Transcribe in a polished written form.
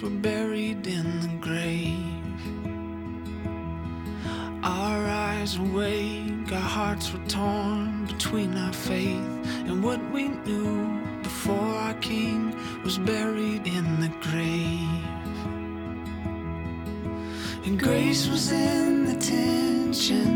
were buried in the grave. Our eyes were awake, our hearts were torn between our faith and what we knew before our King was buried in the grave. And grace was in the tension